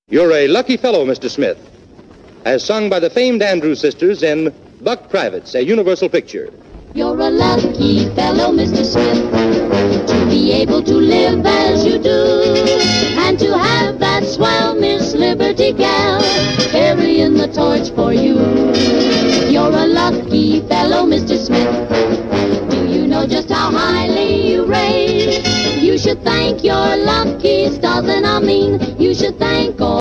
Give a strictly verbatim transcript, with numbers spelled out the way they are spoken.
You're a lucky fellow, Mister Smith, as sung by the famed Andrews Sisters in Buck Privates, a Universal picture. You're a lucky fellow, Mister Smith, to be able to live as you do, and to have that swell Miss Liberty gal carrying the torch for you. You're a lucky fellow, Mister Smith. Do you know just how highly you rate? You should thank your lucky stars, and I mean you should thank all